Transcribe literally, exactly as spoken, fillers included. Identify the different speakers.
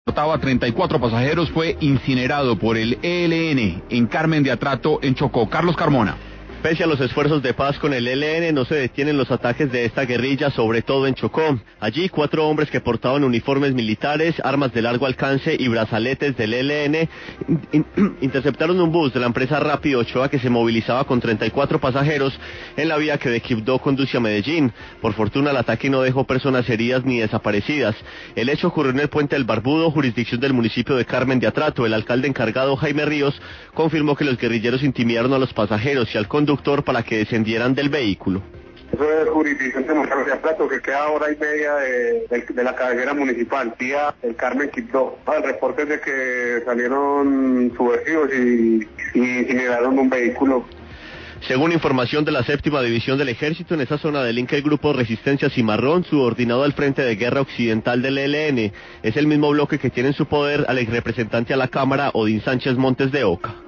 Speaker 1: Transportaba treinta y cuatro pasajeros, fue incinerado por el E L N en Carmen de Atrato, en Chocó. Carlos Carmona.
Speaker 2: Pese a los esfuerzos de paz con el E L N, no se detienen los ataques de esta guerrilla, sobre todo en Chocó. Allí, cuatro hombres que portaban uniformes militares, armas de largo alcance y brazaletes del E L N in, in, interceptaron un bus de la empresa Rápido Ochoa que se movilizaba con treinta y cuatro pasajeros en la vía que de Quibdó conduce a Medellín. Por fortuna, el ataque no dejó personas heridas ni desaparecidas. El hecho ocurrió en el Puente del Barbudo, jurisdicción del municipio de Carmen de Atrato. El alcalde encargado, Jaime Ríos, confirmó que los guerrilleros intimidaron a los pasajeros y al conductor para que descendieran del vehículo.
Speaker 3: Eso es jurisdicción de Carmen de Atrato, que queda a hora y media de, de, de la cabecera municipal, vía el Carmen Quibdó. El reporte es de que salieron subversivos y, y incineraron un vehículo.
Speaker 2: Según información de la séptima división del ejército, en esa zona delinque el grupo Resistencia Cimarrón, subordinado al Frente de Guerra Occidental del E L N. Es el mismo bloque que tiene en su poder al exrepresentante a la Cámara, Odín Sánchez Montes de Oca.